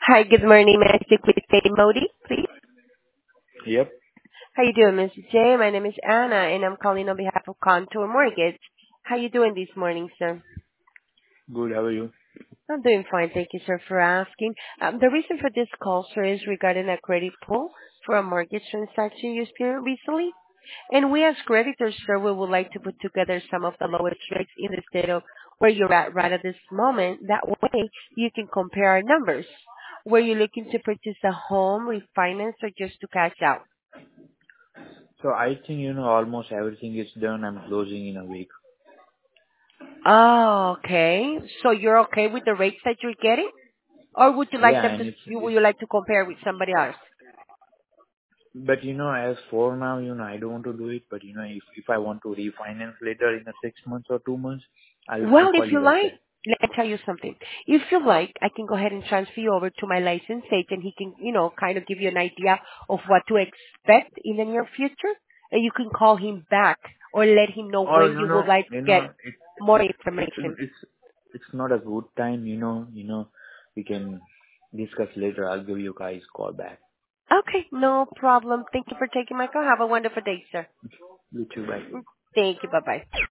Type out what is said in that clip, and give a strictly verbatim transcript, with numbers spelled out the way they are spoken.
Hi, good morning. May I speak with Jay Modi, please? Yep. How you doing, Missus J? My name is Anna, and I'm calling on behalf of Contour Mortgage. How you doing this morning, sir? Good. How are you? I'm doing fine. Thank you, sir, for asking. Um, the reason for this call, sir, is regarding a credit pull for a mortgage transaction you experienced recently. And we as creditors, sir, we would like to put together some of the lowest rates in the state of where you're at right at this moment. That way you can compare our numbers. Were you looking to purchase a home, refinance, or just to cash out? So I think, you know, almost everything is done. I'm closing in a week. Oh, okay. So you're okay with the rates that you're getting? Or would you like Yeah, them and to, it's, you, would it's, you like to compare with somebody else? but you know, as for now, you know, I don't want to do it, but you know, if, if I want to refinance later in a six months or two months, I'll, I'll Well, if call you you guys like, back. let me tell you something. If you like, I can go ahead and transfer you over to my licensed agent. He can, you know, kind of give you an idea of what to expect in the near future. And you can call him back or let him know Or, when you you would know, like you to get know, it, more it's, information. it's, it's not a good time, you know, you know, we can discuss later. I'll give you guys call back. Okay, no problem. Thank you for taking my call. Have a wonderful day, sir. You too, bye. Thank you. Bye-bye.